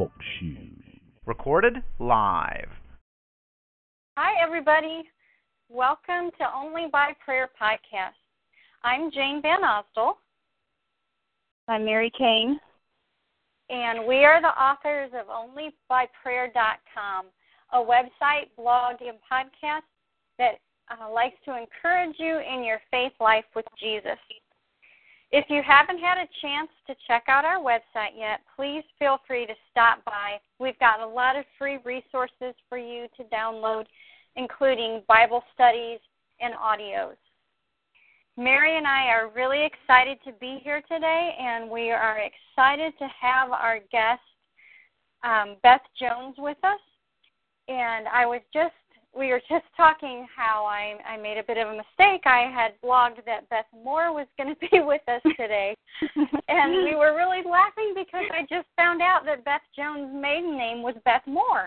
Talk Shoe. Recorded live. Hi, everybody. Welcome to Only by Prayer podcast. I'm Jane Van Osdol. I'm Mary Kane. And we are the authors of OnlyByPrayer.com, a website, blog, and podcast that likes to encourage you in your faith life with Jesus. If you haven't had a chance to check out our website yet, please feel free to stop by. We've got a lot of free resources for you to download, including Bible studies and audios. Mary and I are really excited to be here today, and we are excited to have our guest, Beth Jones, with us. And we were just talking how I made a bit of a mistake. I had blogged that Beth Moore was going to be with us today. And we were really laughing because I just found out that Beth Jones' maiden name was Beth Moore.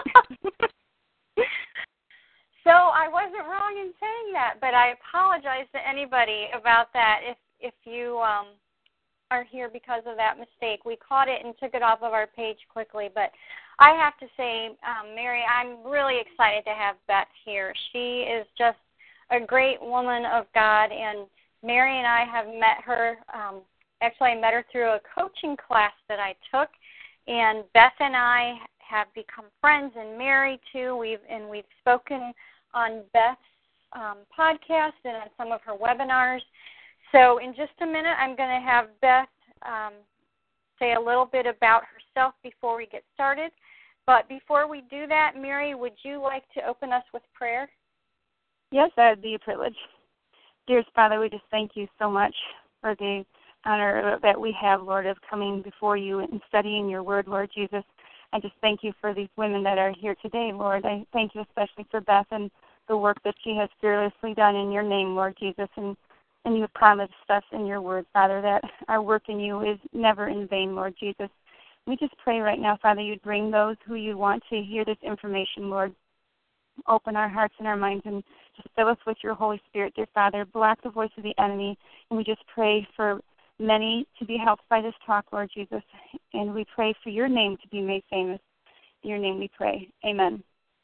So I wasn't wrong in saying that, but I apologize to anybody about that if you are here because of that mistake. We caught it and took it off of our page quickly, but I have to say, Mary, I'm really excited to have Beth here. She is just a great woman of God, and Mary and I have met her. Actually, I met her through a coaching class that I took, and Beth and I have become friends, and Mary too. We've spoken on Beth's podcast and on some of her webinars. So in just a minute, I'm going to have Beth say a little bit about herself before we get started. But before we do that, Mary, would you like to open us with prayer? Yes, that would be a privilege. Dearest Father, we just thank you so much for the honor that we have, Lord, of coming before you and studying your word, Lord Jesus. I just thank you for these women that are here today, Lord. I thank you especially for Beth and the work that she has fearlessly done in your name, Lord Jesus. And you have promised us in your word, Father, that our work in you is never in vain, Lord Jesus. We just pray right now, Father, you'd bring those who you want to hear this information, Lord. Open our hearts and our minds and just fill us with your Holy Spirit, dear Father. Block the voice of the enemy. And we just pray for many to be helped by this talk, Lord Jesus. And we pray for your name to be made famous. In your name we pray. Amen.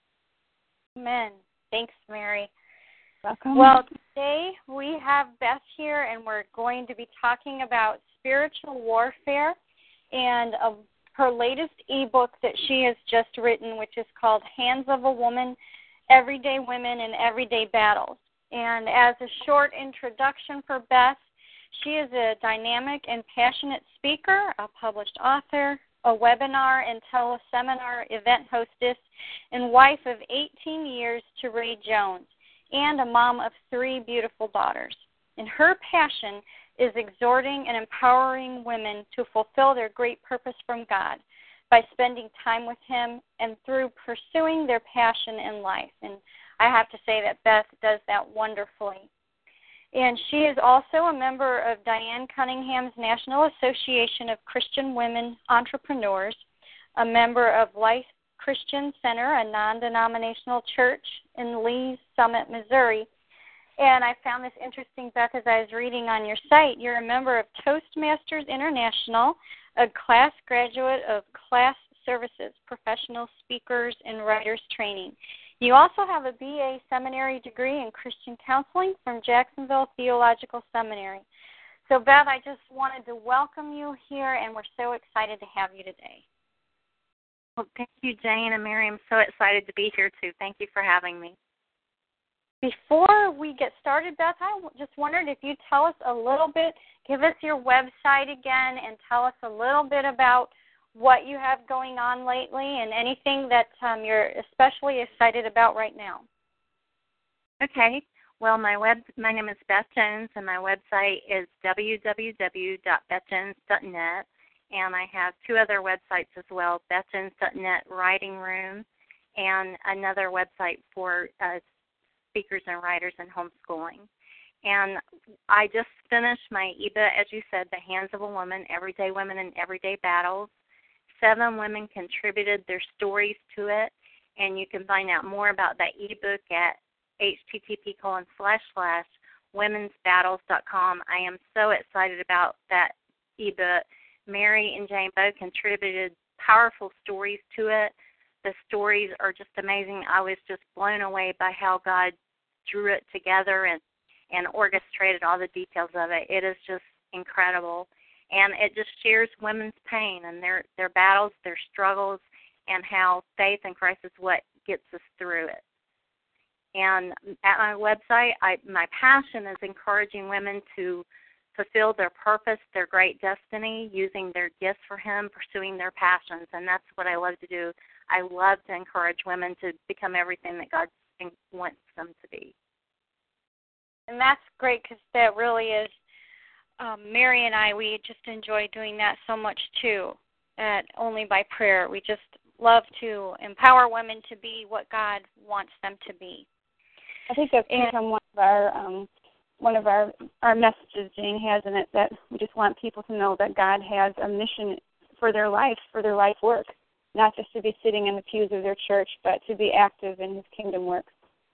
Amen. Thanks, Mary. Welcome. Well, today we have Beth here, and we're going to be talking about spiritual warfare and her latest ebook that she has just written, which is called Hands of a Woman, Everyday Women and Everyday Battles. And as a short introduction for Beth, she is a dynamic and passionate speaker, a published author, a webinar and teleseminar event hostess, and wife of 18 years to Ray Jones, and a mom of 3 beautiful daughters. And her passion is exhorting and empowering women to fulfill their great purpose from God by spending time with him and through pursuing their passion in life. And I have to say that Beth does that wonderfully. And she is also a member of Diane Cunningham's National Association of Christian Women Entrepreneurs, a member of Life Christian Center, a non-denominational church in Lee's Summit, Missouri. And I found this interesting, Beth, as I was reading on your site. You're a member of Toastmasters International, a class graduate of Class Services, Professional Speakers and Writers Training. You also have a BA seminary degree in Christian counseling from Jacksonville Theological Seminary. So, Beth, I just wanted to welcome you here, and we're so excited to have you today. Well, thank you, Jane and Mary. I'm so excited to be here, too. Thank you for having me. Before we get started, Beth, I just wondered if you'd tell us a little bit, give us your website again, and tell us a little bit about what you have going on lately and anything that you're especially excited about right now. Okay. Well, my name is Beth Jones, and my website is www.bethjones.net, and I have 2 other websites as well, bethjones.net Writing Room, and another website for speakers and writers and homeschooling. And I just finished my ebook, as you said, The Hands of a Woman, Everyday Women and Everyday Battles. 7 women contributed their stories to it, and you can find out more about that ebook at http://womensbattles.com. I am so excited about that ebook. Mary and Jane both contributed powerful stories to it. The stories are just amazing. I was just blown away by how God drew it together and orchestrated all the details of it. It is just incredible. And it just shares women's pain and their battles, their struggles, and how faith in Christ is what gets us through it. And at my website, my passion is encouraging women to fulfill their purpose, their great destiny, using their gifts for Him, pursuing their passions. And that's what I love to do. I love to encourage women to become everything that God wants them to be. And that's great, because that really is, Mary and I, we just enjoy doing that so much too, at Only by Prayer. We just love to empower women to be what God wants them to be. I think that's become one of our messages Jane has in it, that we just want people to know that God has a mission for their life work, not just to be sitting in the pews of their church, but to be active in His kingdom work.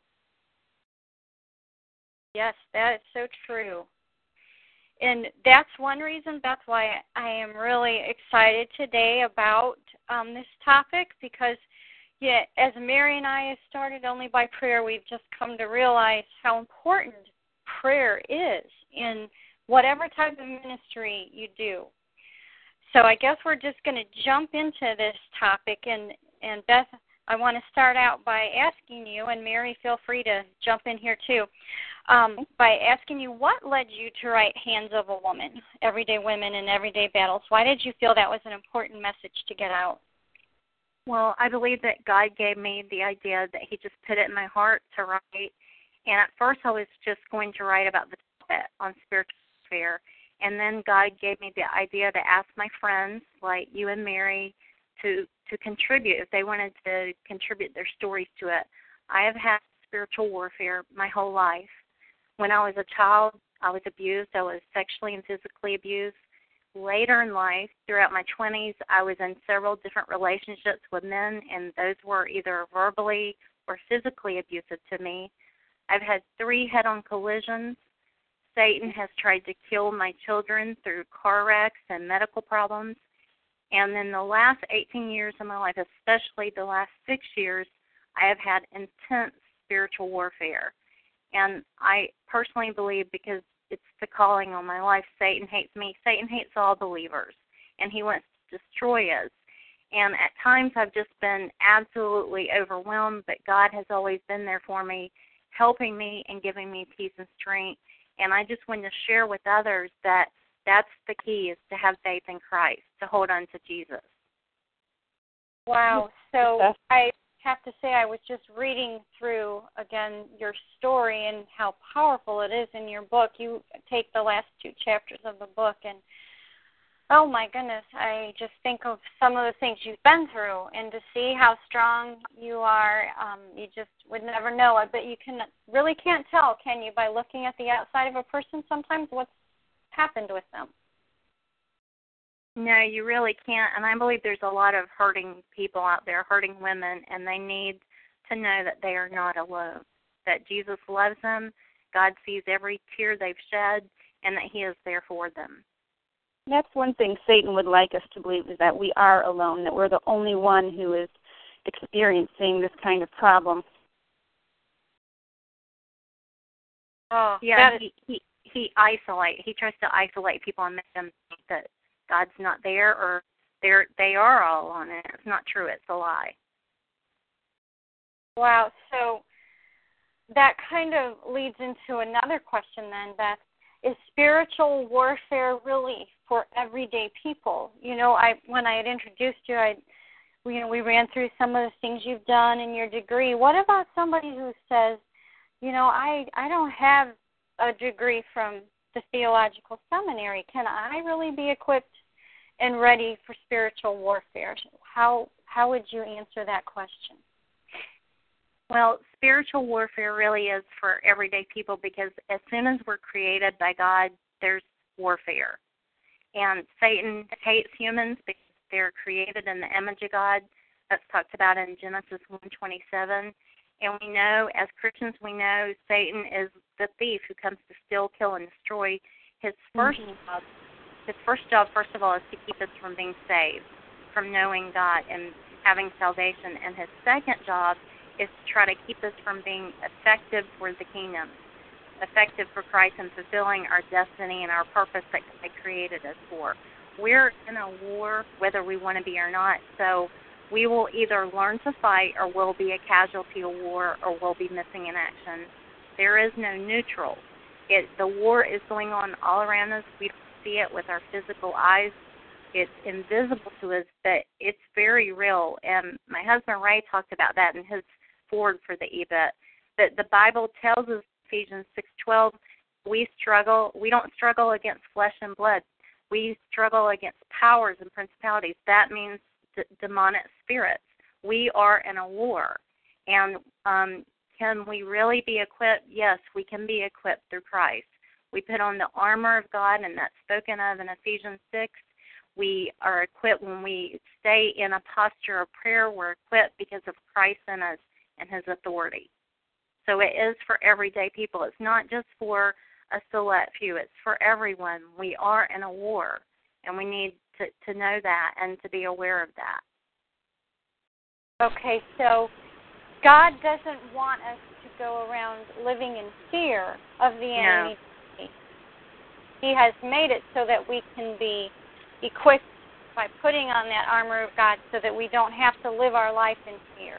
Yes, that is so true. And that's one reason, that's why I am really excited today about this topic, because as Mary and I have started Only by Prayer, we've just come to realize how important prayer is in whatever type of ministry you do. So I guess we're just going to jump into this topic. And Beth, I want to start out by asking you, and Mary, feel free to jump in here too, by asking you, what led you to write Hands of a Woman, Everyday Women and Everyday Battles? Why did you feel that was an important message to get out? Well, I believe that God gave me the idea, that He just put it in my heart to write. And at first I was just going to write about the topic on spiritual warfare. And then God gave me the idea to ask my friends, like you and Mary, to contribute, if they wanted to contribute their stories to it. I have had spiritual warfare my whole life. When I was a child, I was abused. I was sexually and physically abused. Later in life, throughout my 20s, I was in several different relationships with men, and those were either verbally or physically abusive to me. I've had 3 head-on collisions. Satan has tried to kill my children through car wrecks and medical problems. And in the last 18 years of my life, especially the last 6 years, I have had intense spiritual warfare. And I personally believe, because it's the calling on my life, Satan hates me. Satan hates all believers, and he wants to destroy us. And at times I've just been absolutely overwhelmed, but God has always been there for me, helping me and giving me peace and strength. And I just want to share with others that that's the key, is to have faith in Christ, to hold on to Jesus. Wow. So I have to say, I was just reading through, again, your story and how powerful it is in your book. You take the last 2 chapters of the book, and oh my goodness, I just think of some of the things you've been through, and to see how strong you are, you just would never know it. But you really can't tell, can you, by looking at the outside of a person sometimes what's happened with them? No, you really can't. And I believe there's a lot of hurting people out there, hurting women, and they need to know that they are not alone, that Jesus loves them, God sees every tear they've shed, and that He is there for them. That's one thing Satan would like us to believe, is that we are alone, that we're the only one who is experiencing this kind of problem. Oh, yeah, he isolates. He tries to isolate people and make them think that God's not there, or they are all alone. It's not true. It's a lie. Wow. So that kind of leads into another question then, Beth. Is spiritual warfare really for everyday people? You know, when I had introduced you, we ran through some of the things you've done in your degree. What about somebody who says, you know, I don't have a degree from the theological seminary. Can I really be equipped and ready for spiritual warfare? How would you answer that question? Well, spiritual warfare really is for everyday people, because as soon as we're created by God, there's warfare. And Satan hates humans because they're created in the image of God. That's talked about in Genesis 1:27. And we know, as Christians, we know Satan is the thief who comes to steal, kill, and destroy. His first job, first of all, is to keep us from being saved. from knowing God and having salvation. And his second job is to try to keep us from being effective for the kingdom, effective for Christ and fulfilling our destiny and our purpose that God created us for. We're in a war whether we want to be or not, so we will either learn to fight or we'll be a casualty of war or we'll be missing in action. There is no neutral. The war is going on all around us. We don't see it with our physical eyes. It's invisible to us, but it's very real. And my husband Ray talked about that in his foreword for the e-book, that the Bible tells us, Ephesians 6:12, we don't struggle against flesh and blood. We struggle against powers and principalities. That means demonic spirits. We are in a war. And can we really be equipped? Yes, we can be equipped through Christ. We put on the armor of God, and that's spoken of in Ephesians 6. We are equipped when we stay in a posture of prayer. We're equipped because of Christ in us and his authority. So it is for everyday people. It's not just for a select few. It's for everyone. We are in a war, and we need to know that and to be aware of that. Okay, so God doesn't want us to go around living in fear of the enemy. No. He has made it so that we can be equipped by putting on that armor of God so that we don't have to live our life in fear.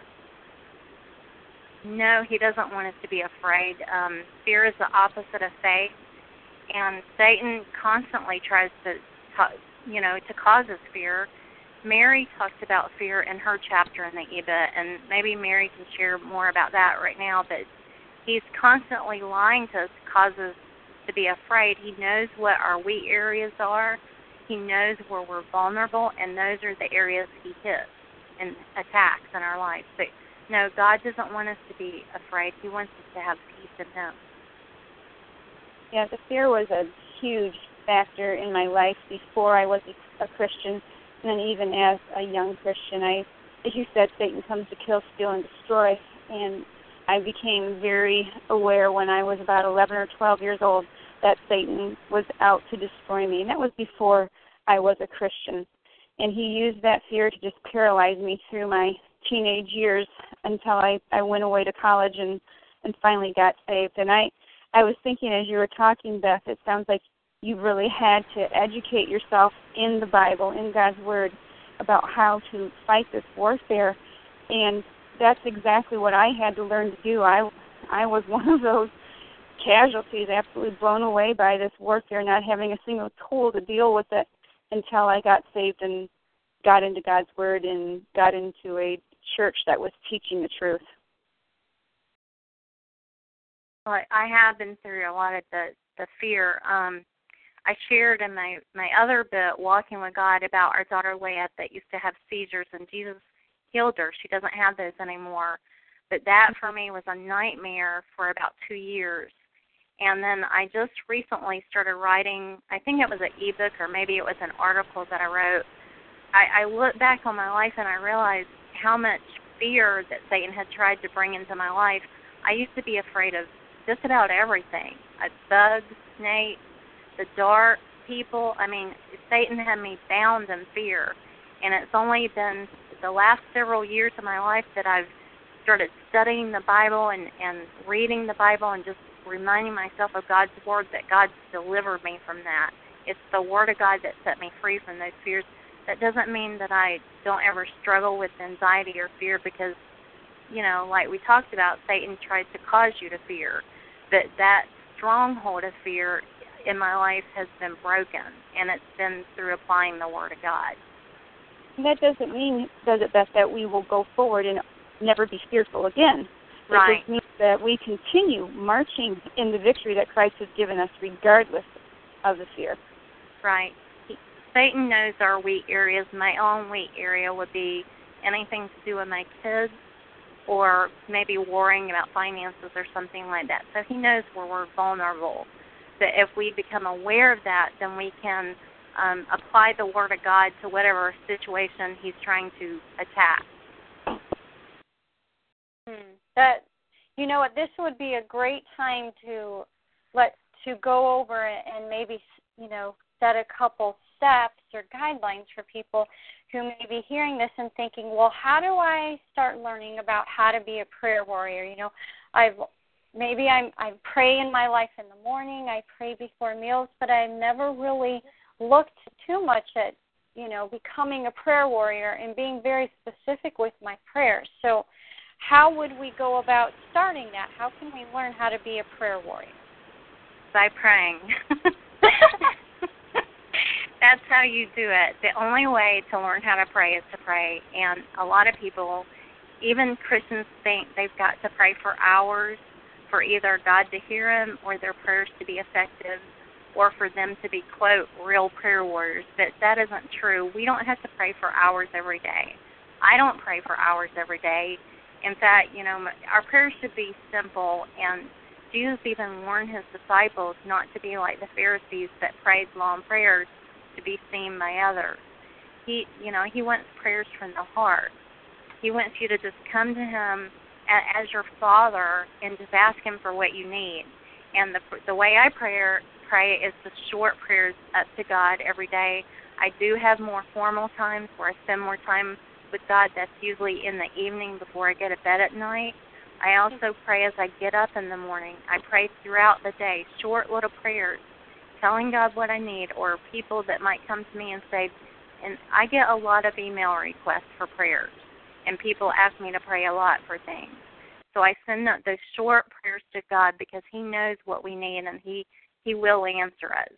No, he doesn't want us to be afraid. Fear is the opposite of faith, and Satan constantly tries to cause us fear. Mary talked about fear in her chapter in the e-book, and maybe Mary can share more about that right now, but he's constantly lying to us to cause us to be afraid. He knows what our weak areas are. He knows where we're vulnerable, and those are the areas he hits and attacks in our life. But no, God doesn't want us to be afraid. He wants us to have peace in him. Yeah, the fear was a huge factor in my life before I was a Christian, and then even as a young Christian. As you said, Satan comes to kill, steal, and destroy, and I became very aware when I was about 11 or 12 years old that Satan was out to destroy me, and that was before I was a Christian. And he used that fear to just paralyze me through my teenage years until I went away to college and finally got saved. And I was thinking as you were talking, Beth, it sounds like you really had to educate yourself in the Bible, in God's Word, about how to fight this warfare. And that's exactly what I had to learn to do. I was one of those casualties, absolutely blown away by this warfare, not having a single tool to deal with it until I got saved and got into God's Word and got into a church that was teaching the truth. Well, I have been through a lot of the fear. I shared in my other book, Walking with God, about our daughter Leah that used to have seizures, and Jesus healed her. She doesn't have those anymore. But that, for me, was a nightmare for about 2 years. And then I just recently started writing, I think it was an e-book or maybe it was an article that I wrote. I look back on my life and I realized how much fear that Satan had tried to bring into my life. I used to be afraid of just about everything. Bugs, snakes, the dark, people. I mean, Satan had me bound in fear. And it's only been the last several years of my life that I've started studying the Bible and reading the Bible and just reminding myself of God's Word, that God's delivered me from that. It's the Word of God that set me free from those fears. That doesn't mean that I don't ever struggle with anxiety or fear because, like we talked about, Satan tries to cause you to fear. But that stronghold of fear in my life has been broken, and it's been through applying the Word of God. And that doesn't mean, does it, Beth, that we will go forward and never be fearful again. Right. It just means that we continue marching in the victory that Christ has given us regardless of the fear. Right. Satan knows our weak areas. My own weak area would be anything to do with my kids or maybe worrying about finances or something like that. So he knows where we're vulnerable. But if we become aware of that, then we can apply the Word of God to whatever situation he's trying to attack. This would be a great time to go over and maybe set a couple steps or guidelines for people who may be hearing this and thinking, well, how do I start learning about how to be a prayer warrior? You know, I pray in my life in the morning, I pray before meals, but I've never really looked too much at, you know, becoming a prayer warrior and being very specific with my prayers. So how would we go about starting that? How can we learn how to be a prayer warrior? By praying. That's how you do it. The only way to learn how to pray is to pray. And a lot of people, even Christians, think they've got to pray for hours for either God to hear them or their prayers to be effective or for them to be, quote, real prayer warriors. But that isn't true. We don't have to pray for hours every day. I don't pray for hours every day. In fact, you know, our prayers should be simple, and Jesus even warned his disciples not to be like the Pharisees that prayed long prayers to be seen by others. He wants prayers from the heart. He wants you to just come to him as your Father and just ask him for what you need. And the way I pray is the short prayers up to God every day. I do have more formal times where I spend more time with God. That's usually in the evening before I go to bed at night. I also pray as I get up in the morning. I pray throughout the day, short little prayers, telling God what I need, or people that might come to me and say, and I get a lot of email requests for prayers, and people ask me to pray a lot for things. So I send those short prayers to God because he knows what we need, and he will answer us.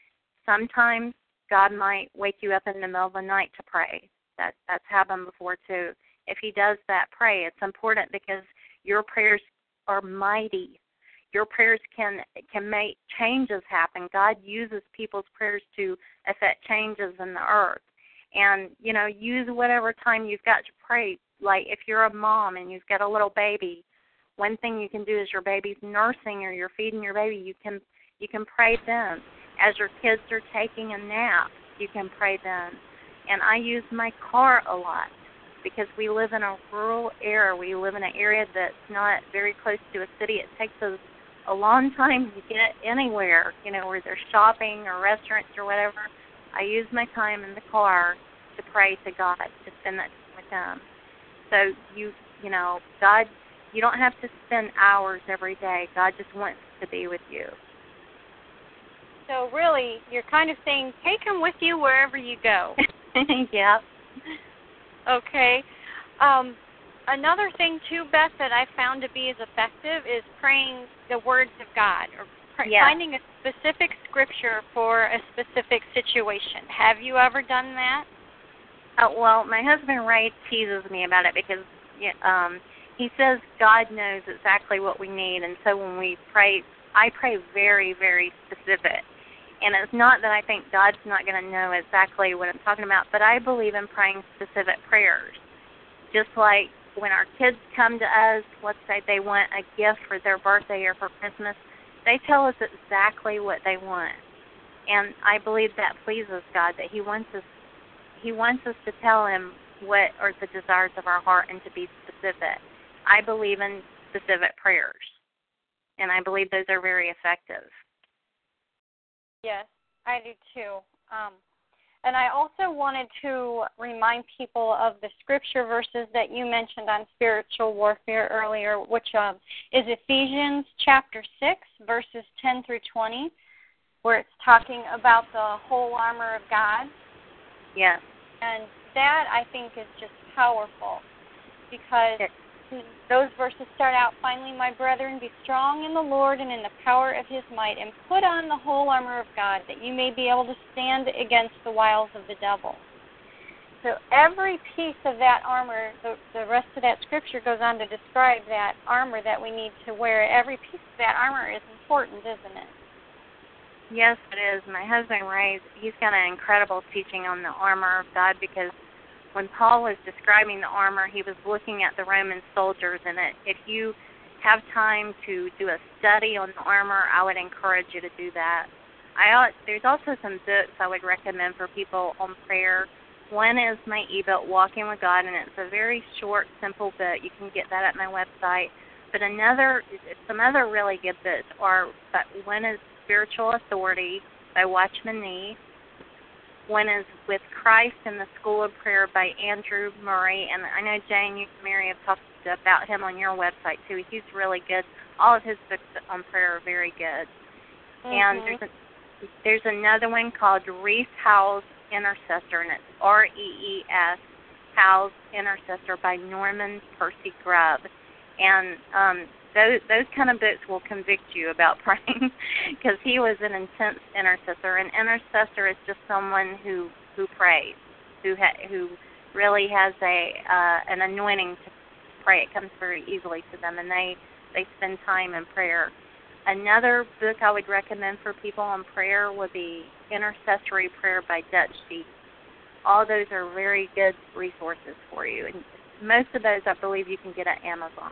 Sometimes God might wake you up in the middle of the night to pray. That's happened before too. If he does that, pray. It's important because your prayers are mighty. Your prayers can make changes happen. God uses people's prayers to affect changes in the earth. And, you know, use whatever time you've got to pray. Like if you're a mom and you've got a little baby, one thing you can do is your baby's nursing or you're feeding your baby, you can pray then. As your kids are taking a nap, you can pray then. And I use my car a lot because we live in a rural area. We live in an area that's not very close to a city. It takes us a long time to get anywhere, you know, where there's shopping or restaurants or whatever. I use my time in the car to pray to God, to spend that time with him. So, you know, God, you don't have to spend hours every day. God just wants to be with you. So really, you're kind of saying, take him with you wherever you go. Yep. Okay. Another thing, too, Beth, that I found to be as effective is praying the words of God, or finding a specific scripture for a specific situation. Have you ever done that? Well, my husband Ray teases me about it because he says God knows exactly what we need, and so when we pray, I pray very, very specific. And it's not that I think God's not going to know exactly what I'm talking about, but I believe in praying specific prayers. Just like when our kids come to us, let's say they want a gift for their birthday or for Christmas, they tell us exactly what they want. And I believe that pleases God, that He wants us to tell Him what are the desires of our heart and to be specific. I believe in specific prayers, and I believe those are very effective. Yes, I do too. And I also wanted to remind people of the scripture verses that you mentioned on spiritual warfare earlier, which is Ephesians chapter 6, verses 10 through 20, where it's talking about the whole armor of God. Yes. And that, I think, is just powerful because those verses start out, finally, my brethren, be strong in the Lord and in the power of his might, and put on the whole armor of God, that you may be able to stand against the wiles of the devil. So every piece of that armor, the rest of that scripture goes on to describe that armor that we need to wear. Every piece of that armor is important, isn't it? Yes, it is. My husband, Ray, he's got an incredible teaching on the armor of God because when Paul was describing the armor, he was looking at the Roman soldiers, and if you have time to do a study on the armor, I would encourage you to do that. There's also some books I would recommend for people on prayer. One is my ebook, Walking with God, and it's a very short, simple book. You can get that at my website. But some other really good books are, one is Spiritual Authority by Watchman Nee. One is With Christ in the School of Prayer by Andrew Murray. And I know, Jane, you and Mary have talked about him on your website, too. He's really good. All of his books on prayer are very good. And there's another one called Rees Howells Intercessor, and it's R-E-E-S, Howells Intercessor by Norman Percy Grubb. And those kind of books will convict you about praying because he was an intense intercessor. An intercessor is just someone who prays, who really has an anointing to pray. It comes very easily to them, and they spend time in prayer. Another book I would recommend for people on prayer would be Intercessory Prayer by Dutch Sheets. All those are very good resources for you, and most of those I believe you can get at Amazon.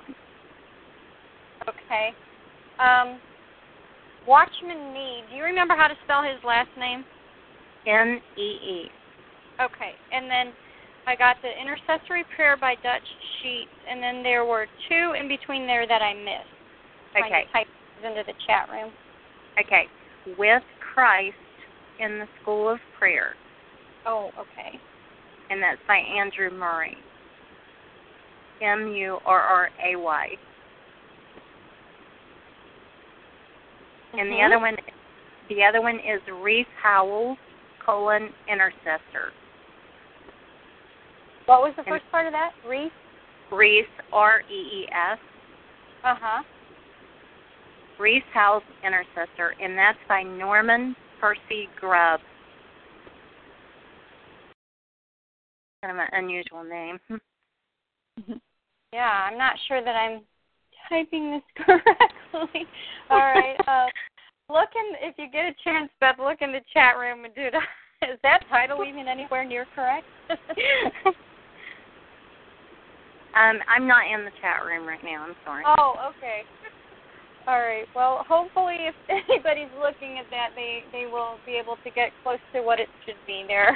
Okay. Watchman Nee. Do you remember how to spell his last name? N-E-E. Okay. And then I got the Intercessory Prayer by Dutch Sheets, and then there were two in between there that I missed. Okay. Type into the chat room. Okay. With Christ in the School of Prayer. Oh, okay. And that's by Andrew Murray. M-U-R-R-A-Y. And the other one is Rees Howells, Intercessor. What was the first part of that? Rees? Rees, R-E-E-S. Uh-huh. Rees Howells Intercessor, and that's by Norman Percy Grubb. Kind of an unusual name. Yeah, I'm not sure that I'm typing this correctly. All right. If you get a chance, Beth, look in the chat room and is that title even anywhere near correct? I'm not in the chat room right now. I'm sorry. Oh, okay. All right. Well, hopefully if anybody's looking at that, they will be able to get close to what it should be there.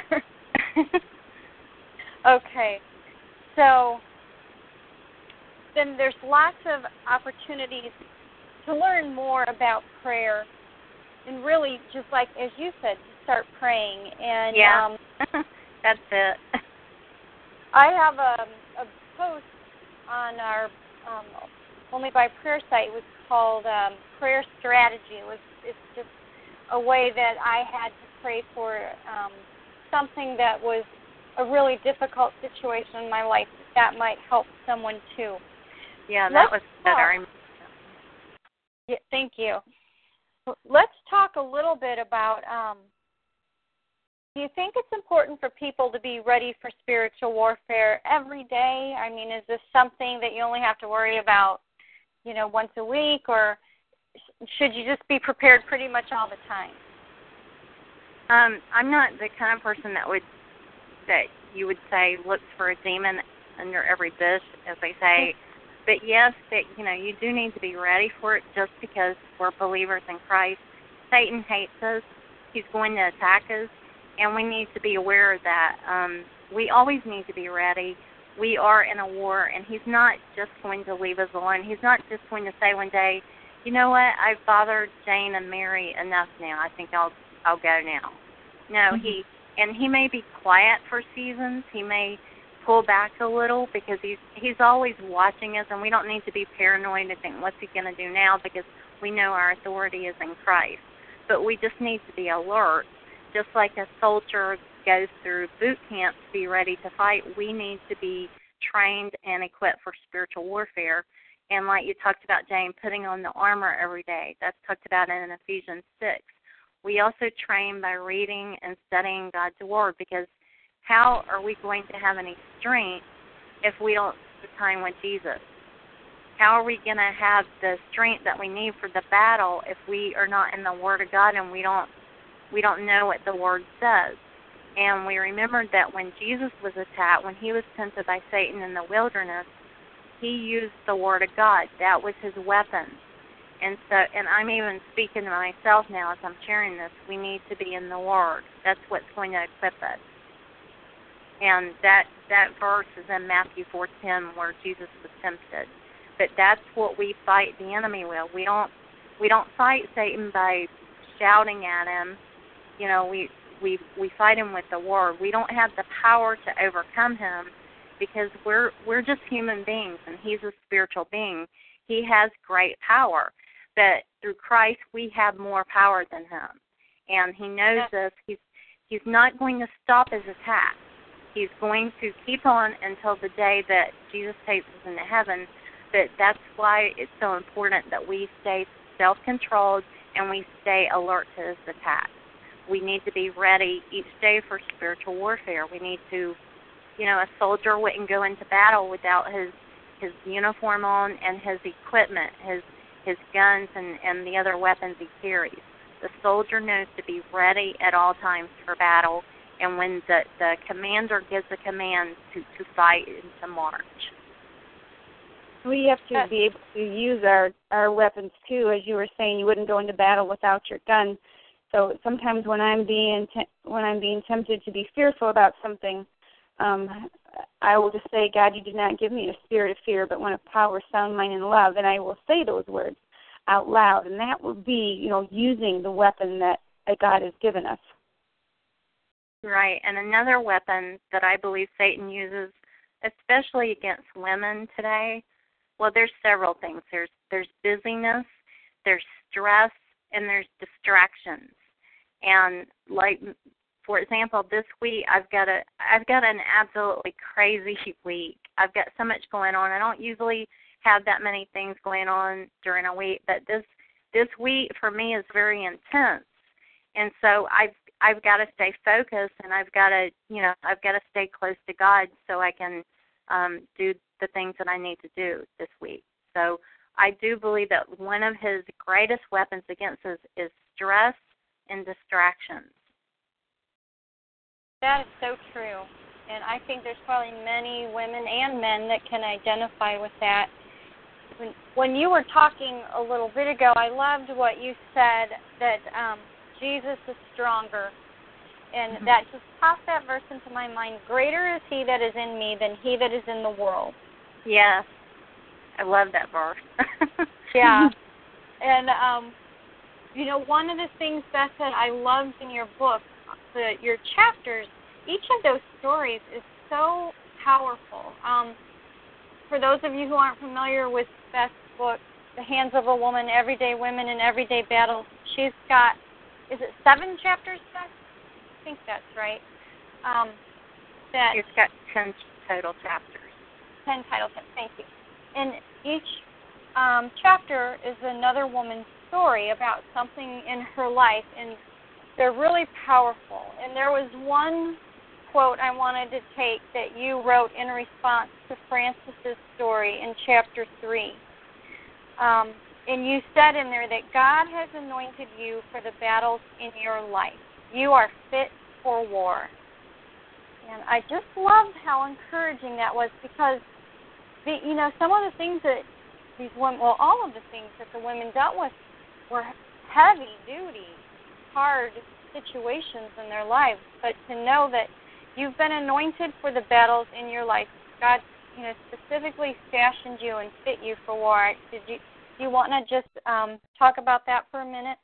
Okay. So then there's lots of opportunities to learn more about prayer and really just like, as you said, start praying. And yeah, that's it. I have a post on our Only by Prayer site. It was called Prayer Strategy. It's just a way that I had to pray for something that was a really difficult situation in my life that might help someone too. Yeah, that was better. Yeah, thank you. Let's talk a little bit about, do you think it's important for people to be ready for spiritual warfare every day? I mean, is this something that you only have to worry about, once a week, or should you just be prepared pretty much all the time? I'm not the kind of person that you would say looks for a demon under every bush, as they say. But yes, you do need to be ready for it just because we're believers in Christ. Satan hates us. He's going to attack us, and we need to be aware of that. We always need to be ready. We are in a war, and he's not just going to leave us alone. He's not just going to say one day, you know what, I've bothered Jane and Mary enough now. I think I'll go now. No, he may be quiet for seasons. He may pull back a little because he's always watching us, and we don't need to be paranoid to think, what's he going to do now, because we know our authority is in Christ. But we just need to be alert. Just like a soldier goes through boot camp to be ready to fight, we need to be trained and equipped for spiritual warfare. And like you talked about, Jane, putting on the armor every day, that's talked about in Ephesians 6. We also train by reading and studying God's Word, because how are we going to have any strength if we don't spend time with Jesus? How are we going to have the strength that we need for the battle if we are not in the Word of God and we don't know what the Word says? And we remembered that when Jesus was attacked, when he was tempted by Satan in the wilderness, he used the Word of God. That was his weapon. And I'm even speaking to myself now as I'm sharing this. We need to be in the Word. That's what's going to equip us. And that verse is in Matthew 4:10, where Jesus was tempted. But that's what we fight the enemy with. We don't fight Satan by shouting at him. we fight him with the word. We don't have the power to overcome him because we're just human beings, and he's a spiritual being. He has great power, but through Christ we have more power than him, and he knows this. He's not going to stop his attack. He's going to keep on until the day that Jesus takes us into heaven. But that's why it's so important that we stay self-controlled and we stay alert to his attacks. We need to be ready each day for spiritual warfare. We need to, a soldier wouldn't go into battle without his uniform on and his equipment, his guns and the other weapons he carries. The soldier knows to be ready at all times for battle, and when the commander gives a command to fight and to march. We have to be able to use our weapons, too. As you were saying, you wouldn't go into battle without your gun. So sometimes when I'm being tempted to be fearful about something, I will just say, God, you did not give me a spirit of fear, but one of power, sound mind, and love. And I will say those words out loud. And that would be, using the weapon that God has given us. Right. And another weapon that I believe Satan uses, especially against women today, well, there's several things. There's busyness, there's stress, and there's distractions. And like, for example, this week I've got an absolutely crazy week. I've got so much going on. I don't usually have that many things going on during a week, but this week for me is very intense. And so I've got to stay focused, and I've got to stay close to God so I can do the things that I need to do this week. So I do believe that one of his greatest weapons against us is stress and distractions. That is so true. And I think there's probably many women and men that can identify with that. When you were talking a little bit ago, I loved what you said, that Jesus is stronger. And that just popped that verse into my mind. Greater is he that is in me than he that is in the world. Yes. I love that verse. Yeah. And, one of the things, Beth, that I loved in your book, your chapters, each of those stories is so powerful. For those of you who aren't familiar with Beth's book, The Hands of a Woman, Everyday Women and Everyday Battles, she's got, is it 7 chapters, Beth? I think that's right. It's got 10 total chapters. 10 title chapters, thank you. And each chapter is another woman's story about something in her life, and they're really powerful. And there was one quote I wanted to take that you wrote in response to Frances's story in chapter 3. And you said in there that God has anointed you for the battles in your life. You are fit for war. And I just loved how encouraging that was, because some of the things that these women, well, all of the things that the women dealt with were heavy duty, hard situations in their lives. But to know that you've been anointed for the battles in your life, God, specifically fashioned you and fit you for war. Do you want to just talk about that for a minute?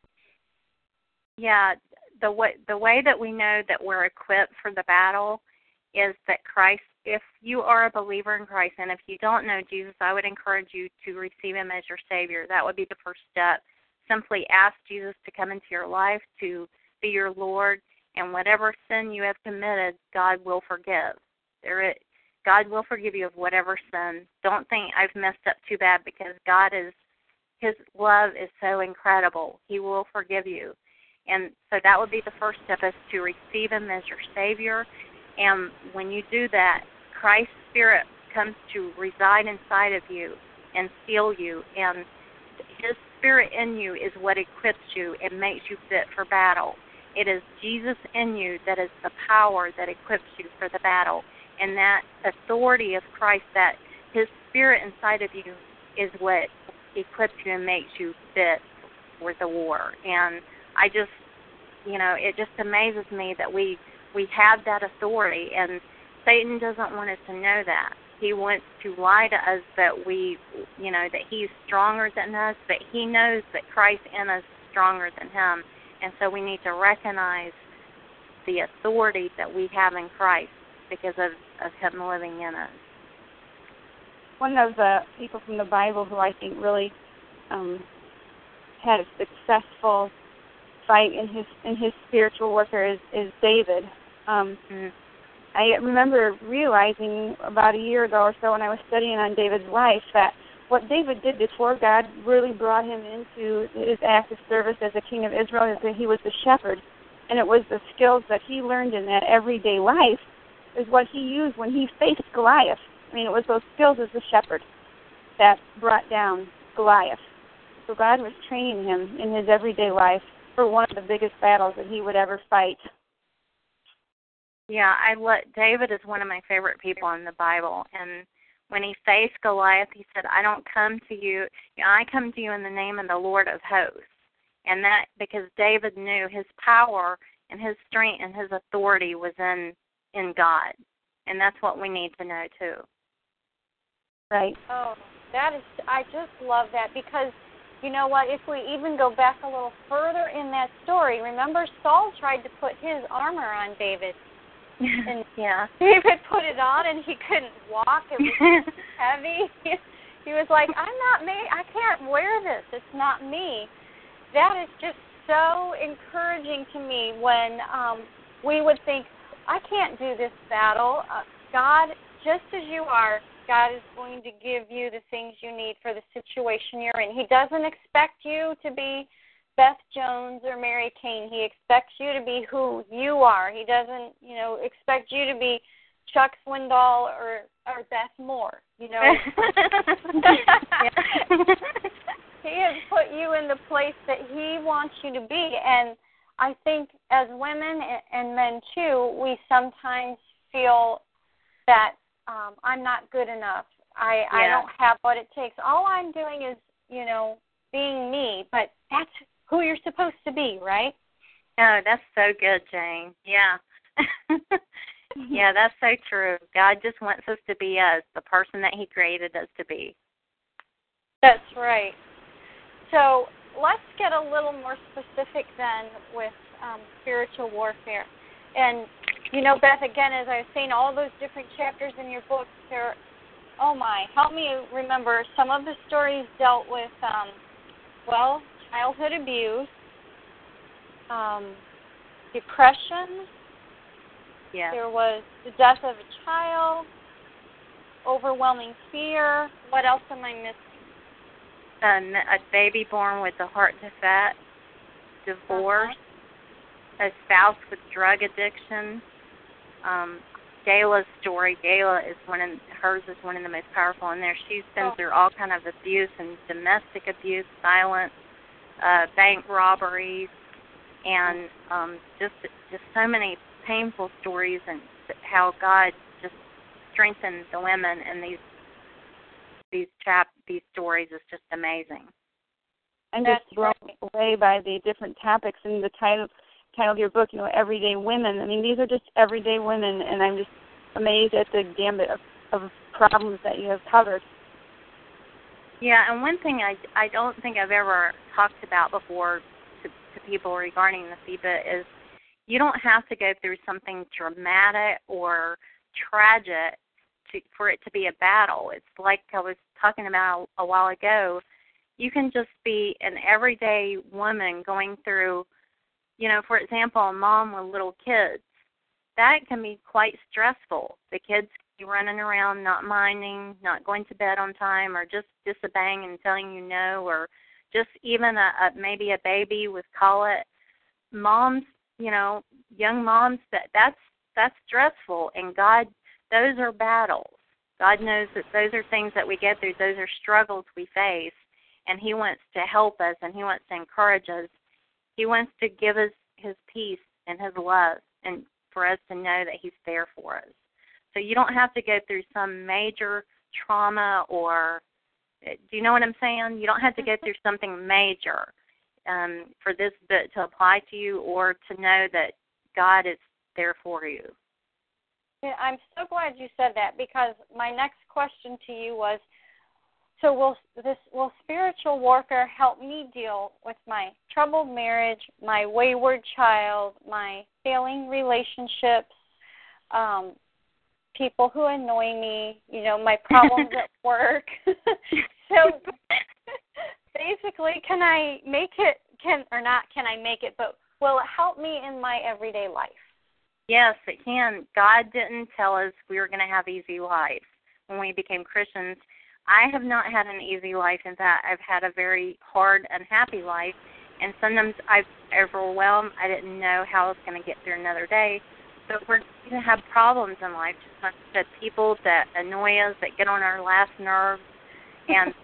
Yeah, the way that we know that we're equipped for the battle is that Christ, if you are a believer in Christ, and if you don't know Jesus, I would encourage you to receive him as your Savior. That would be the first step. Simply ask Jesus to come into your life, to be your Lord, and whatever sin you have committed, God will forgive. God will forgive you of whatever sin. Don't think I've messed up too bad, because his love is so incredible. He will forgive you. And so that would be the first step, is to receive him as your Savior. And when you do that, Christ's Spirit comes to reside inside of you and seal you. And his Spirit in you is what equips you and makes you fit for battle. It is Jesus in you that is the power that equips you for the battle. And that authority of Christ, that his Spirit inside of you, is what equips you and makes you fit for the war. And I just, it just amazes me that we have that authority, and Satan doesn't want us to know that. He wants to lie to us that that he's stronger than us, but he knows that Christ in us is stronger than him. And so we need to recognize the authority that we have in Christ because of Him living in us. One of the people from the Bible who I think really had a successful fight in his spiritual warfare is David. I remember realizing about a year ago or so when I was studying on David's life that what David did before God really brought him into his active service as a king of Israel is that he was the shepherd. And it was the skills that he learned in that everyday life is what he used when he faced Goliath. I mean, it was those skills as a shepherd that brought down Goliath. So God was training him in his everyday life for one of the biggest battles that he would ever fight. Yeah, David is one of my favorite people in the Bible, and when he faced Goliath, he said, I don't come to you, I come to you in the name of the Lord of hosts. And that because David knew his power and his strength and his authority was in God. And that's what we need to know too. Right. Oh, I just love that because, you know what, if we even go back a little further in that story, remember Saul tried to put his armor on David. And yeah. David put it on and he couldn't walk. It was heavy. He was like, I'm not me. I can't wear this. It's not me. That is just so encouraging to me when we would think, I can't do this battle. God, just as you are, God is going to give you the things you need for the situation you're in. He doesn't expect you to be Beth Jones or Mary Kane. He expects you to be who you are. He doesn't, expect you to be Chuck Swindoll or Beth Moore, Yeah. He has put you in the place that he wants you to be. And I think as women and men too, we sometimes feel that I'm not good enough. I don't have what it takes. All I'm doing is, being me. But that's who you're supposed to be, right? Oh, that's so good, Jane. Yeah. Yeah, that's so true. God just wants us to be us, the person that he created us to be. That's right. So let's get a little more specific then with spiritual warfare. And, Beth, again, as I was saying, all those different chapters in your book, help me remember, some of the stories dealt with, childhood abuse, depression. Yeah. There was the death of a child, overwhelming fear. What else am I missing? A baby born with a heart defect, divorce, a spouse with drug addiction. Gayla's story, hers is one of the most powerful in there. She's been through all kind of abuse and domestic abuse, violence, bank robberies, and just so many painful stories, and how God just strengthened the women in these stories is just amazing. I'm just blown away by the different topics in the title of your book, Everyday Women. I mean, these are just everyday women, and I'm just amazed at the gambit of problems that you have covered. Yeah, and one thing I don't think I've ever talked about before to people regarding the FIBA is you don't have to go through something dramatic or tragic for it to be a battle. It's like I was talking about a while ago. You can just be an everyday woman going through, for example, a mom with little kids. That can be quite stressful. The kids can be running around, not minding, not going to bed on time, or just disobeying and telling you no, or just even maybe a baby with colic. Moms, young moms, that's stressful, and God, those are battles. God knows that those are things that we get through. Those are struggles we face, and he wants to help us, and he wants to encourage us. He wants to give us his peace and his love, and for us to know that he's there for us. So you don't have to go through some major trauma, or, do you know what I'm saying? You don't have to go through something major for this book to apply to you, or to know that God is there for you. Yeah, I'm so glad you said that, because my next question to you was, So will spiritual warfare help me deal with my troubled marriage, my wayward child, my failing relationships, people who annoy me, my problems at work? So basically, can I make it, but will it help me in my everyday life? Yes, it can. God didn't tell us we were going to have easy lives when we became Christians. I have not had an easy life. In fact, I've had a very hard, unhappy life, and sometimes I've overwhelmed. I didn't know how I was going to get through another day. So we're going to have problems in life, just like the people that annoy us, that get on our last nerves, and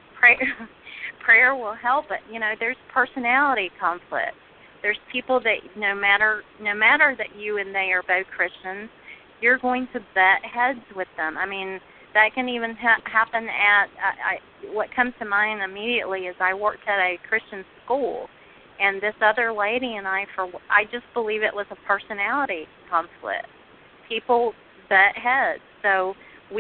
prayer will help it. There's personality conflict. There's people that no matter that you and they are both Christians, you're going to butt heads with them. I mean, that can even happen at, what comes to mind immediately is I worked at a Christian school, and this other lady and I just believe it was a personality conflict. People butt heads. So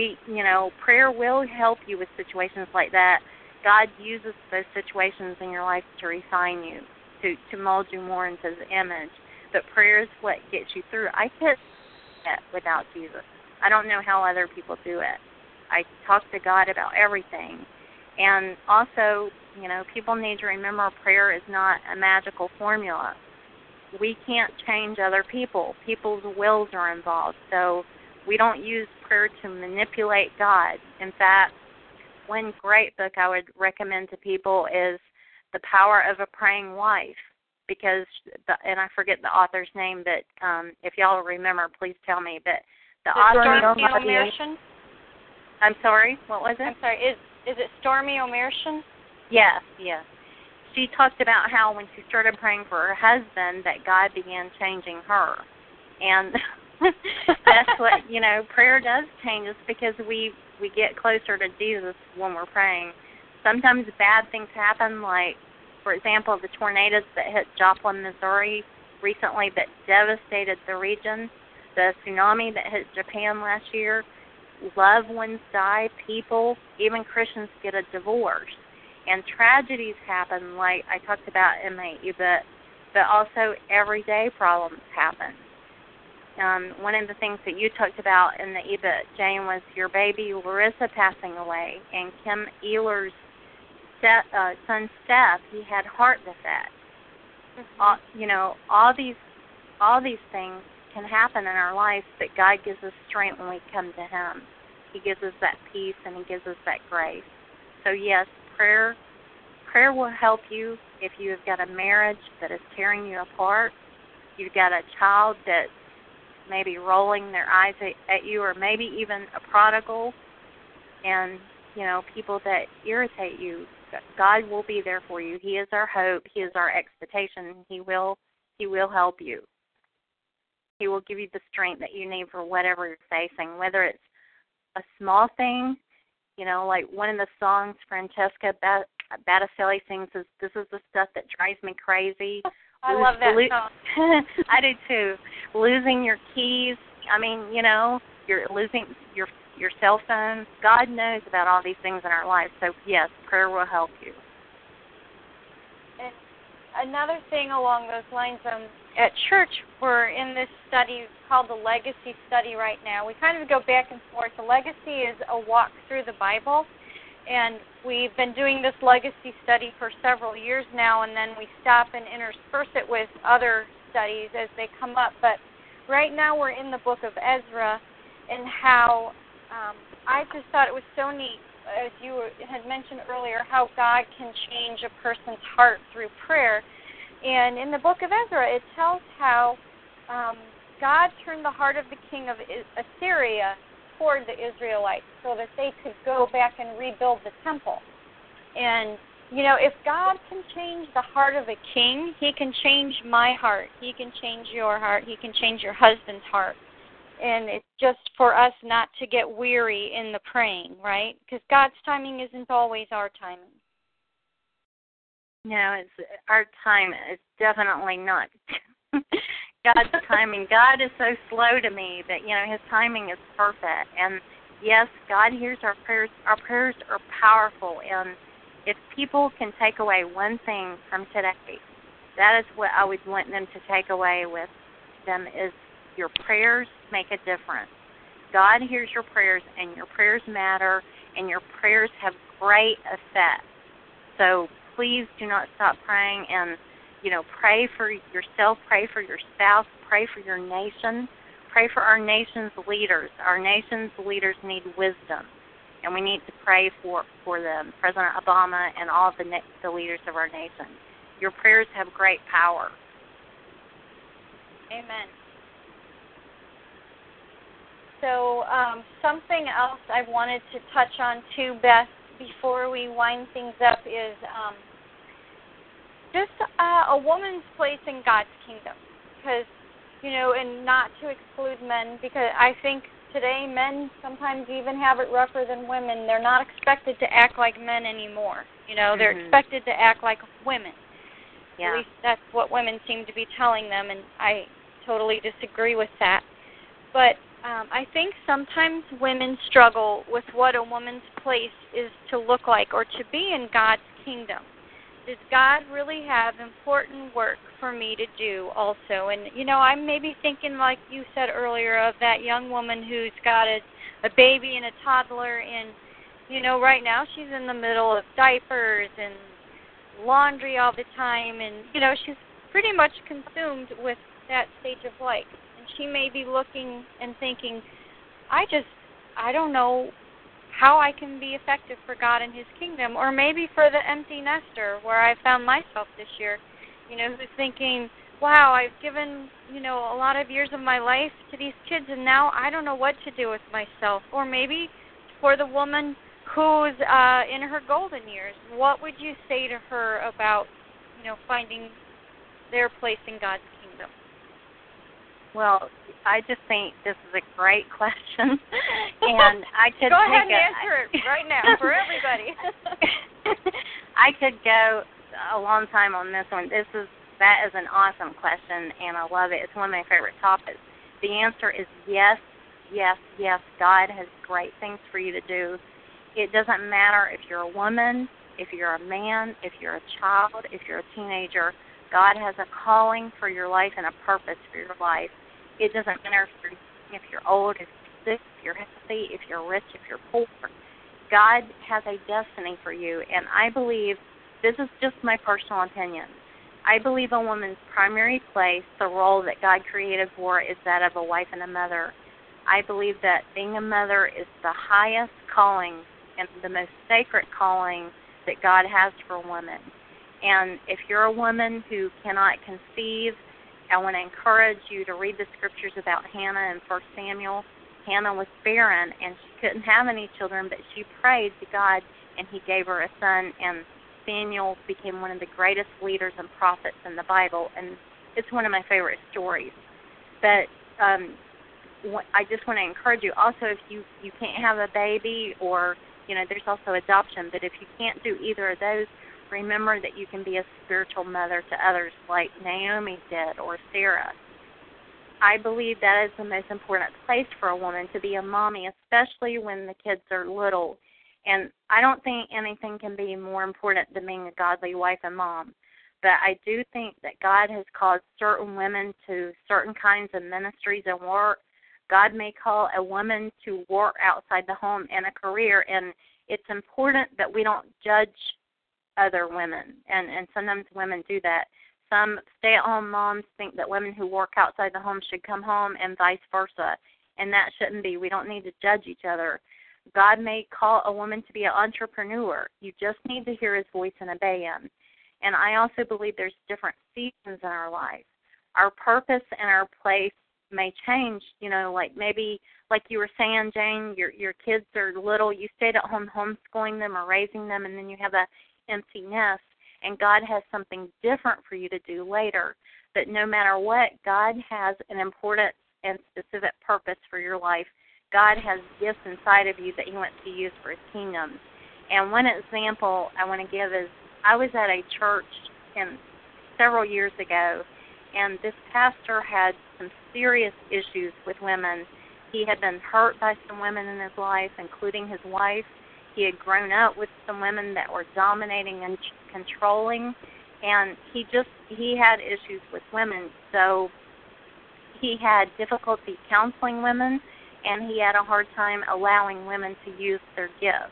prayer will help you with situations like that. God uses those situations in your life to refine you, to mold you more into His image. But prayer is what gets you through. I couldn't do it without Jesus. I don't know how other people do it. I talk to God about everything. And also, people need to remember prayer is not a magical formula. We can't change other people. People's wills are involved. So we don't use prayer to manipulate God. In fact, one great book I would recommend to people is The Power of a Praying Wife, because, and I forget the author's name, but if y'all remember, please tell me. But the author, Stormy Omershon? I'm sorry, what was it? I'm sorry, is it Stormy Omershon? Yes. She talked about how when she started praying for her husband that God began changing her. And that's what, prayer does change us because we get closer to Jesus when we're praying. Sometimes bad things happen, like, for example, the tornadoes that hit Joplin, Missouri recently that devastated the region, the tsunami that hit Japan last year. Loved ones die, people, even Christians get a divorce. And tragedies happen, like I talked about in my e-book, but also everyday problems happen. One of the things that you talked about in the e-book, Jane, was your baby Larissa passing away, and Kim Ehler's son Steph, he had heart defect. Mm-hmm. All these things can happen in our life, but God gives us strength when we come to Him. He gives us that peace and He gives us that grace. So yes, prayer will help you if you have got a marriage that is tearing you apart. You've got a child that's maybe rolling their eyes at you, or maybe even a prodigal, and people that irritate you. God will be there for you. He is our hope. He is our expectation. He will help you. He will give you the strength that you need for whatever you're facing, whether it's a small thing, like one of the songs Francesca Battistelli sings is, "This is the stuff that drives me crazy." I love that song. I do too. Losing your keys. I mean, you're losing your cell phone. God knows about all these things in our lives. So, yes, prayer will help you. And another thing along those lines, at church, we're in this study called the Legacy Study right now. We kind of go back and forth. The Legacy is a walk through the Bible, and we've been doing this Legacy Study for several years now, and then we stop and intersperse it with other studies as they come up. But right now we're in the book of Ezra, and how I just thought it was so neat, as you had mentioned earlier, how God can change a person's heart through prayer. And in the book of Ezra, it tells how God turned the heart of the king of Assyria toward the Israelites so that they could go back and rebuild the temple. And, if God can change the heart of a king, He can change my heart. He can change your heart. He can change your husband's heart. And it's just for us not to get weary in the praying, right? Because God's timing isn't always our timing. No, our time is definitely not God's timing. God is so slow to me that, His timing is perfect. And yes, God hears our prayers. Our prayers are powerful, and if people can take away one thing from today, that is what I would want them to take away with them is your prayers make a difference. God hears your prayers, and your prayers matter, and your prayers have great effect. So please do not stop praying, and, pray for yourself, pray for your spouse, pray for your nation, pray for our nation's leaders. Our nation's leaders need wisdom, and we need to pray for them, President Obama and all of the leaders of our nation. Your prayers have great power. Amen. So something else I wanted to touch on too, Beth, before we wind things up is just a woman's place in God's kingdom. Because, and not to exclude men, because I think today men sometimes even have it rougher than women. They're not expected to act like men anymore. They're expected to act like women. Yeah. At least that's what women seem to be telling them, and I totally disagree with that. But I think sometimes women struggle with what a woman's place is to look like or to be in God's kingdom. Does God really have important work for me to do also? And, I'm maybe thinking, like you said earlier, of that young woman who's got a baby and a toddler, and, right now she's in the middle of diapers and laundry all the time, and, she's pretty much consumed with that stage of life. And she may be looking and thinking, I don't know how I can be effective for God and His kingdom, or maybe for the empty nester where I found myself this year, who's thinking, wow, I've given, a lot of years of my life to these kids, and now I don't know what to do with myself. Or maybe for the woman who's in her golden years, what would you say to her about, finding their place in God's kingdom? Well, I just think this is a great question, and I could go ahead and answer it right now for everybody. I could go a long time on this one. That is an awesome question, and I love it. It's one of my favorite topics. The answer is yes, yes, yes. God has great things for you to do. It doesn't matter if you're a woman, if you're a man, if you're a child, if you're a teenager. God has a calling for your life and a purpose for your life. It doesn't matter if you're old, if you're sick, if you're healthy, if you're rich, if you're poor. God has a destiny for you, and I believe, this is just my personal opinion, I believe a woman's primary place, the role that God created for, is that of a wife and a mother. I believe that being a mother is the highest calling and the most sacred calling that God has for a woman. And if you're a woman who cannot conceive, I want to encourage you to read the scriptures about Hannah in 1 Samuel. Hannah was barren, and she couldn't have any children, but she prayed to God, and He gave her a son, and Samuel became one of the greatest leaders and prophets in the Bible, and it's one of my favorite stories. But I just want to encourage you, also, if you can't have a baby, or, there's also adoption, but if you can't do either of those, remember that you can be a spiritual mother to others like Naomi did, or Sarah. I believe that is the most important place for a woman, to be a mommy, especially when the kids are little. And I don't think anything can be more important than being a godly wife and mom. But I do think that God has called certain women to certain kinds of ministries and work. God may call a woman to work outside the home in a career, and it's important that we don't judge other women, and sometimes women do that. Some stay-at-home moms think that women who work outside the home should come home, and vice versa, and that shouldn't be. We don't need to judge each other. God may call a woman to be an entrepreneur. You just need to hear His voice and obey Him. And I also believe there's different seasons in our life. Our purpose and our place may change, like maybe, like you were saying, Jane, your kids are little, you stayed at home homeschooling them or raising them, and then you have a empty nest, and God has something different for you to do later. But no matter what, God has an important and specific purpose for your life. God has gifts inside of you that He wants to use for His kingdom. And one example I want to give is, I was at a church several years ago, and this pastor had some serious issues with women, He had been hurt by some women in his life, including his wife. He had grown up with some women that were dominating and controlling, and he had issues with women. So he had difficulty counseling women, and he had a hard time allowing women to use their gifts.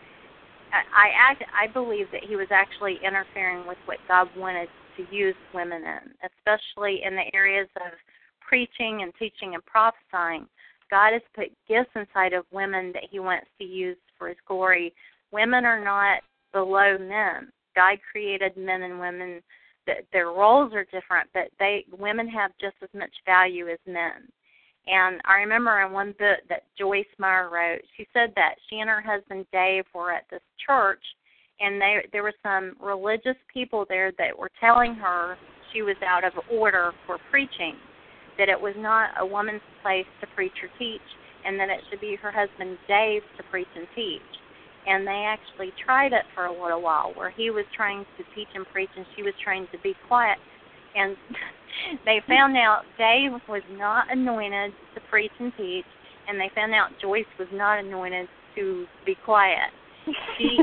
I believe that he was actually interfering with what God wanted to use women in, especially in the areas of preaching and teaching and prophesying. God has put gifts inside of women that he wants to use for his glory. Women are not below men. God created men and women. Their roles are different, but women have just as much value as men. And I remember in one book that Joyce Meyer wrote, she said that she and her husband Dave were at this church, and there were some religious people there that were telling her she was out of order for preaching, that it was not a woman's place to preach or teach, and that it should be her husband Dave to preach and teach. And they actually tried it for a little while, where he was trying to teach and preach, and she was trying to be quiet. And they found out Dave was not anointed to preach and teach, and they found out Joyce was not anointed to be quiet. She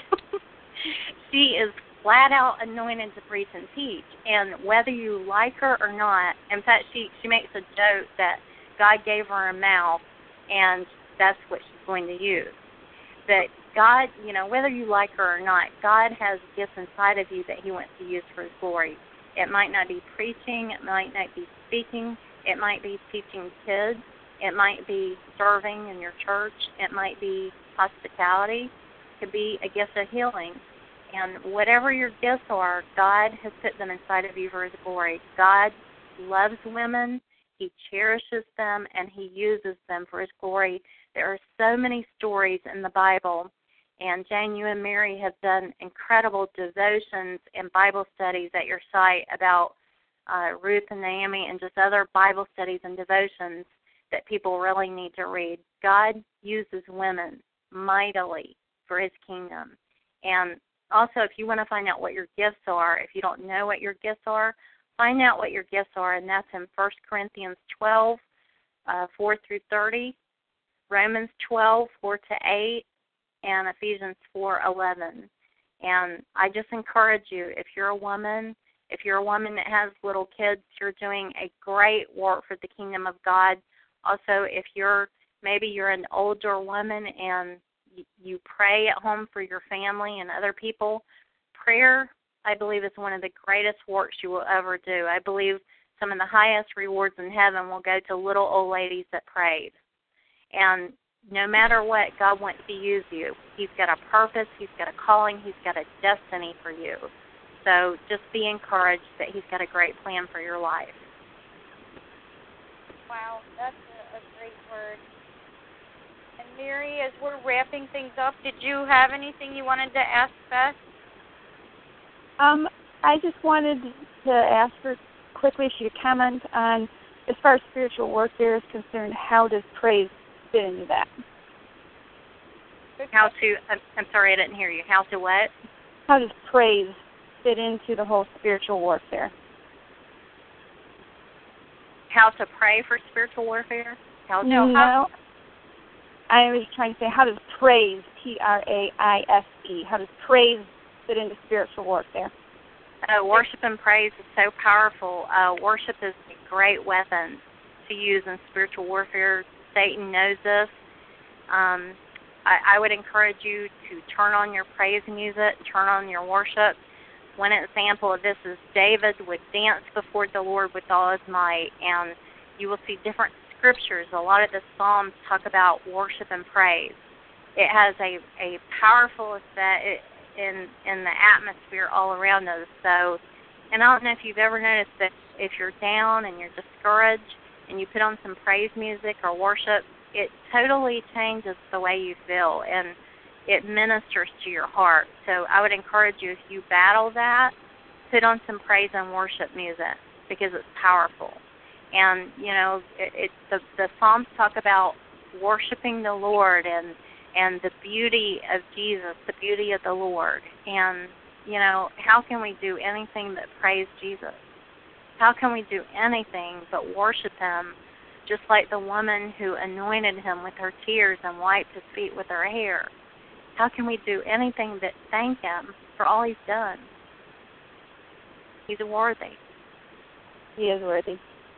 is flat out anointed to preach and teach, and whether you like her or not, in fact, she makes a joke that God gave her a mouth, and that's what she's going to use. That God, whether you like her or not, God has gifts inside of you that he wants to use for his glory. It might not be preaching. It might not be speaking. It might be teaching kids. It might be serving in your church. It might be hospitality. It could be a gift of healing. And whatever your gifts are, God has put them inside of you for his glory. God loves women. He cherishes them, and he uses them for his glory. There are so many stories in the Bible. And Jane, you and Mary have done incredible devotions and Bible studies at your site about Ruth and Naomi, and just other Bible studies and devotions that people really need to read. God uses women mightily for his kingdom. And also, if you want to find out what your gifts are, if you don't know what your gifts are, find out what your gifts are, and that's in 1 Corinthians 12, 4 through 30, Romans 12, 4 to 8, and Ephesians 4:11. And I just encourage you, if you're a woman that has little kids, you're doing a great work for the kingdom of God. Also, if maybe you're an older woman and you pray at home for your family and other people, prayer, I believe, is one of the greatest works you will ever do. I believe some of the highest rewards in heaven will go to little old ladies that prayed. And no matter what, God wants to use you. He's got a purpose, he's got a calling, he's got a destiny for you. So just be encouraged that he's got a great plan for your life. Wow, that's a great word. And Mary, as we're wrapping things up, did you have anything you wanted to ask Beth? I just wanted to ask her quickly if she could comment on, as far as spiritual warfare is concerned, how does praise fit into that? I'm sorry, I didn't hear you. How to what? How does praise fit into the whole spiritual warfare? How to pray for spiritual warfare? I was trying to say, how does praise, P-R-A-I-S-E, how does praise fit into spiritual warfare? Worship and praise is so powerful. Worship is a great weapon to use in spiritual warfare. Satan knows this. I would encourage you to turn on your praise music, turn on your worship. One example of this is David would dance before the Lord with all his might, and you will see different scriptures. A lot of the Psalms talk about worship and praise. It has a powerful effect in the atmosphere all around us. So, and I don't know if you've ever noticed that if you're down and you're discouraged and you put on some praise music or worship, it totally changes the way you feel, and it ministers to your heart. So I would encourage you, if you battle that, put on some praise and worship music, because it's powerful. And, the Psalms talk about worshiping the Lord and the beauty of Jesus, the beauty of the Lord. And, how can we do anything but praise Jesus? How can we do anything but worship him just like the woman who anointed him with her tears and wiped his feet with her hair. How can we do anything but thank him for all he's done? He's worthy. He is worthy.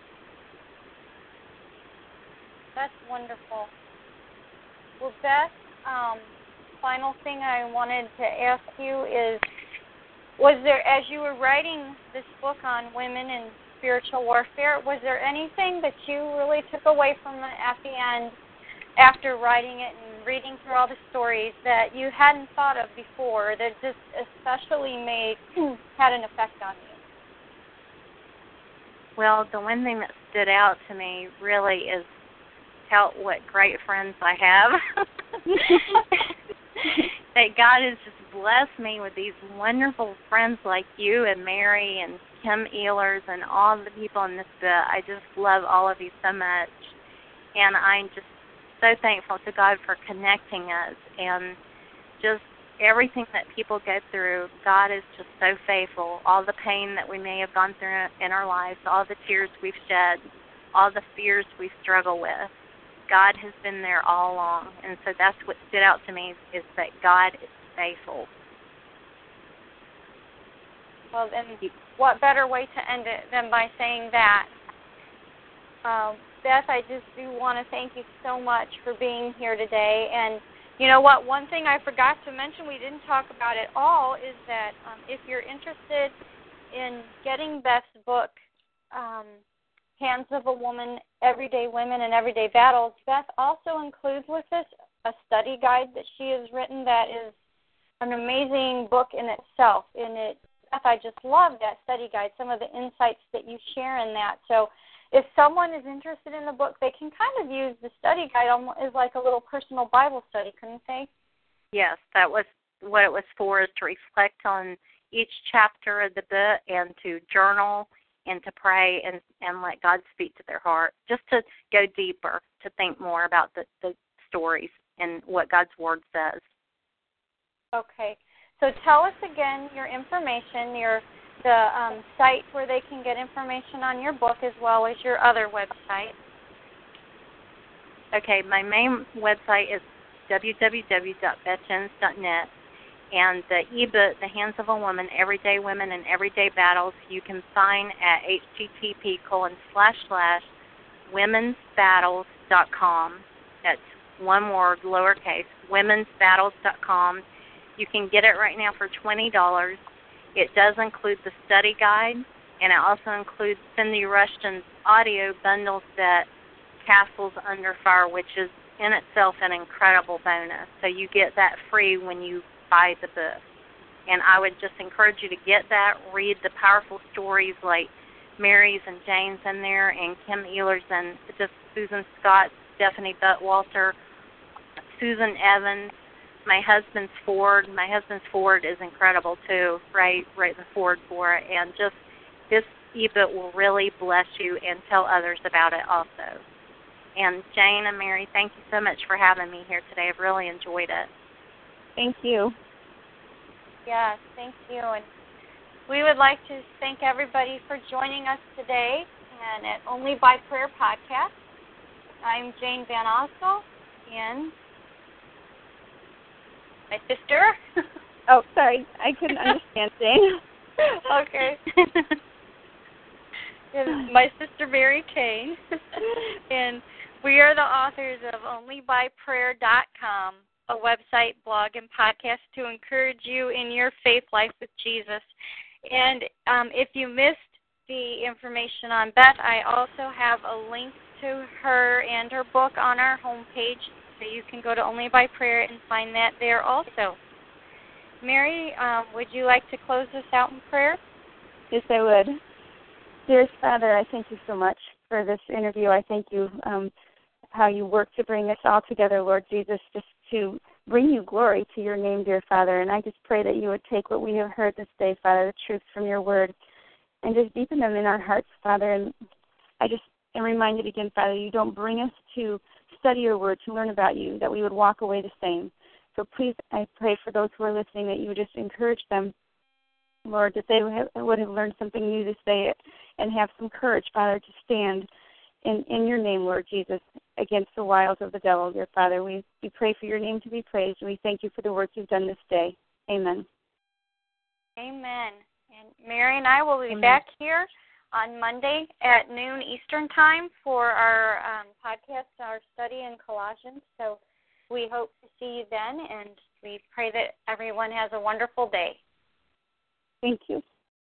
That's wonderful. Well, Beth, final thing I wanted to ask you is, was there, as you were writing this book on women and spiritual warfare, was there anything that you really took away from it at the end after writing it and reading through all the stories that you hadn't thought of before, that just especially had an effect on you? Well, the one thing that stood out to me really is what great friends I have. That God has just blessed me with these wonderful friends like you and Mary and Kim Ehlers and all the people in this book. I just love all of you so much. And I'm just so thankful to God for connecting us. And just everything that people go through, God is just so faithful. All the pain that we may have gone through in our lives, all the tears we've shed, all the fears we struggle with, God has been there all along. And so that's what stood out to me, is that God is faithful. Well, then what better way to end it than by saying that? Beth, I just do want to thank you so much for being here today. And you know what? One thing I forgot to mention, we didn't talk about at all, is that if you're interested in getting Beth's book, Hands of a Woman, Everyday Women and Everyday Battles, Beth also includes with this a study guide that she has written that is an amazing book in itself. Beth, I just love that study guide, some of the insights that you share in that. So if someone is interested in the book, they can kind of use the study guide as like a little personal Bible study, couldn't they? Yes, that was what it was for, is to reflect on each chapter of the book and to journal and to pray and let God speak to their heart, just to go deeper, to think more about the stories and what God's Word says. Okay. So tell us again your information, the site where they can get information on your book, as well as your other website. Okay, my main website is www.bethjones.net, and the ebook, The Hands of a Woman, Everyday Women and Everyday Battles, you can find at http://womensbattles.com. That's one word, lowercase, womensbattles.com. You can get it right now for $20. It does include the study guide, and it also includes Cindy Rushton's audio bundle set, Castles Under Fire, which is in itself an incredible bonus. So you get that free when you buy the book. And I would just encourage you to get that, read the powerful stories like Mary's and Jane's in there, and Kim Ehlers, and just Susan Scott, Stephanie Buttwalter, Susan Evans, my husband's Ford. My husband's Ford is incredible too, right the Ford for it. And just this ebook will really bless you, and tell others about it also. And Jane and Mary, thank you so much for having me here today. I've really enjoyed it. Thank you. Yes, thank you. And we would like to thank everybody for joining us today and at Only by Prayer podcast. I'm Jane Van Osel, and my sister. Oh, sorry. I couldn't understand, Jane. Okay. And my sister, Mary Kane. And we are the authors of OnlyByPrayer.com, a website, blog, and podcast to encourage you in your faith life with Jesus. And if you missed the information on Beth, I also have a link to her and her book on our homepage, so you can go to Only by Prayer and find that there also. Mary, would you like to close this out in prayer? Yes, I would. Dearest Father, I thank you so much for this interview. I thank you how you work to bring us all together, Lord Jesus, just to bring you glory to your name, dear Father. And I just pray that you would take what we have heard this day, Father, the truths from your word, and just deepen them in our hearts, Father. And I just am reminded again, Father, you don't bring us to study your word, to learn about you, that we would walk away the same. So please, I pray for those who are listening that you would just encourage them, Lord, that they would have learned something new this day and have some courage, Father, to stand in your name, Lord Jesus, against the wiles of the devil, dear Father. We pray for your name to be praised, and we thank you for the work you've done this day. Amen. Amen. And Mary and I will be back here on Monday at noon Eastern Time for our podcast, our study in Colossians. So we hope to see you then, and we pray that everyone has a wonderful day. Thank you.